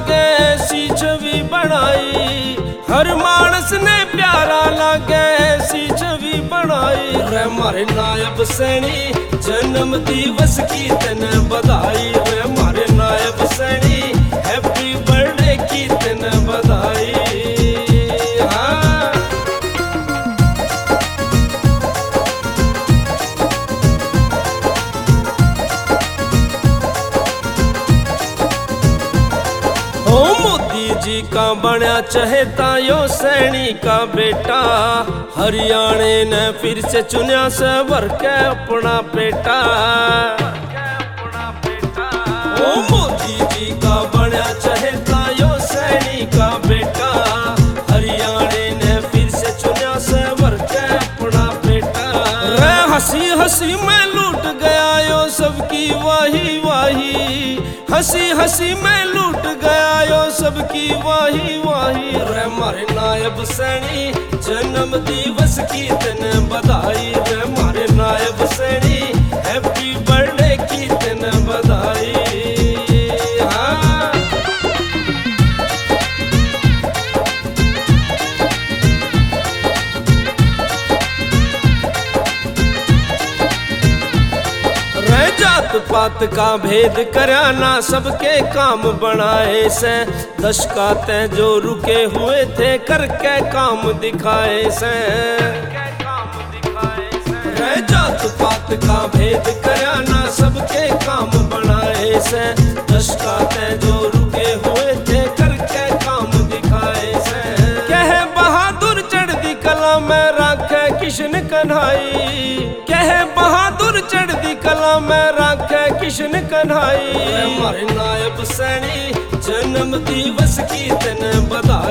लागे ऐसी छवि बनाई, हर मानस ने प्यारा लागे ऐसी छवि बनाई। रे मारे नायब सैनी जन्म दिवस की तने बधाई, रे मारे नायब सैनी हैप्पी बर्थडे की तने बधाई। मोदी जी का बना चहेता यो सैनी का बेटा, हरियाणे ने फिर से चुनिया से भर के अपना बेटा। ओ मोदी जी का बना चहेता यो सैनी का बेटा, हरियाणे ने फिर से चुनिया से भर के अपना बेटा। रे हंसी हंसी में लूट गया यो सबकी वाही वाही, हंसी हंसी में लूट गया यो सबकी वाही वाही। रे मारे नायब सैनी जन्म दिवस की तने बधाई, रे मारे नायब सैनी हैप्पी बर्थडे की तने बधाई। जात पात का भेद कराना सबके काम बनाए से, दशकाते जो रुके हुए थे करके काम दिखाए से। जात पात का भेद कराना सबके काम बनाए से, दशकाते जो रुके हुए थे करके काम दिखाए से। कह बहादुर चढ़ती कला में राखे किशन कन्हाई, कह बहादुर चढ़ती कला में राखे किशन कन्हाई। मारे नायब सैनी जन्म दिवस की तने बधाई।